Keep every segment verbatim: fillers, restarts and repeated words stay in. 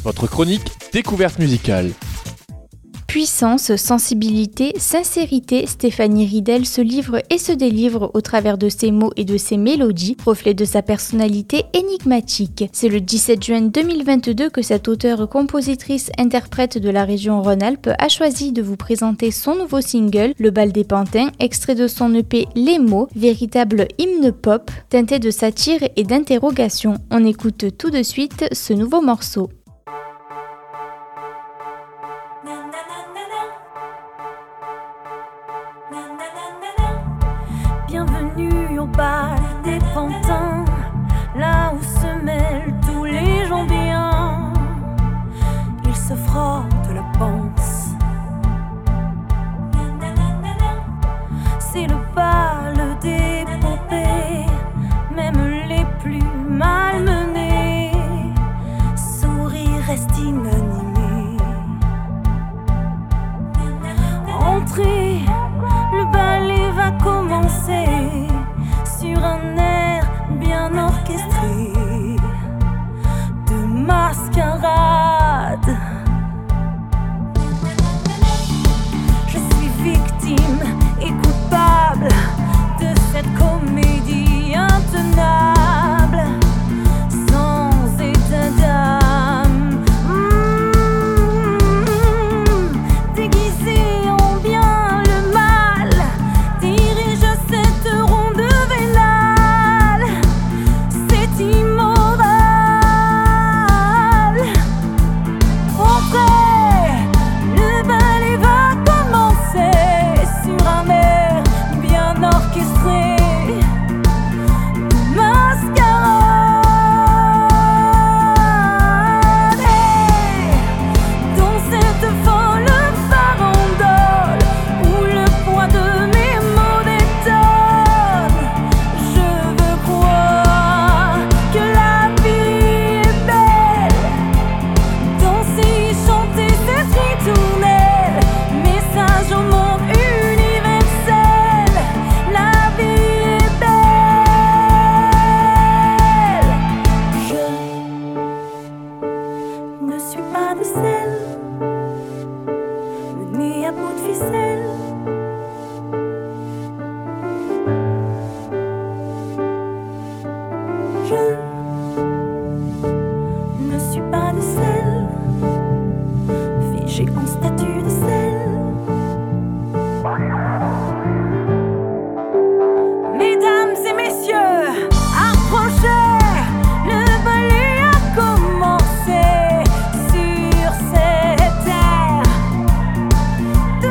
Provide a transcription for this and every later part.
votre chronique découverte musicale. Puissance, sensibilité, sincérité, Stéphanie Ridel se livre et se délivre au travers de ses mots et de ses mélodies, reflet de sa personnalité énigmatique. C'est le dix-sept juin deux mille vingt-deux que cette auteure-compositrice-interprète de la région Rhône-Alpes a choisi de vous présenter son nouveau single, Le Bal des Pantins, extrait de son E P Les Mots, véritable hymne pop, teinté de satire et d'interrogation. On écoute tout de suite ce nouveau morceau. Bienvenue au bal des pantins, là où se mêlent tous les gens bien. Ils se frottent la panse. C'est le bal des poupées, même les plus malmenées. Sourire reste inanimé. Entrez, le ballet va commencer sur un air bien orchestré de mascarade. Je suis victime et coupable de cette comédie intenable, sans état d'âme, mmh, déguisée en bien le mal, dirige cette ronde vénale. C'est immoral. Entrez, le ballet va commencer sur un air bien orchestré de mascarade. Hey, dans cette folle farandole où le poids de mes mots détonne, je veux croire que la vie est belle. Danser, chanter cette ritournelle, message au monde universel. La vie est belle. Je ne suis pas de celle menée à bout de ficelle. Je ne suis pas de celle figée en statue de sel. Mesdames et messieurs, approchez, le ballet a commencé sur cette terre de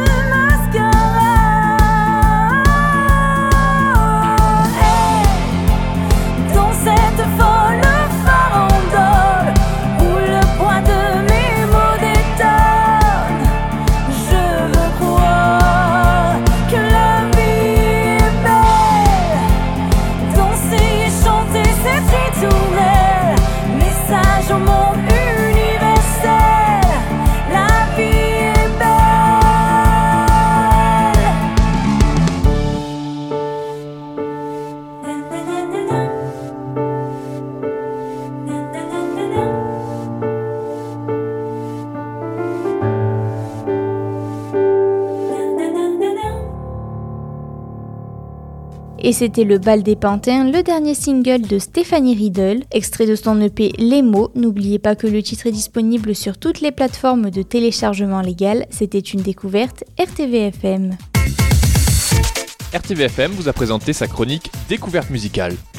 mascarade. Hey, dans cette folle farandole où le poids de mes mots détonne, je veux croire que la vie est belle. Danser et chanter cette ritournelle, message au monde universel. La vie est belle. Et c'était Le Bal des Pantins, le dernier single de Stéphanie Ridel, extrait de son E P Les Mots. N'oubliez pas que le titre est disponible sur toutes les plateformes de téléchargement légal. C'était une découverte R T V F M. R T V F M vous a présenté sa chronique découverte musicale.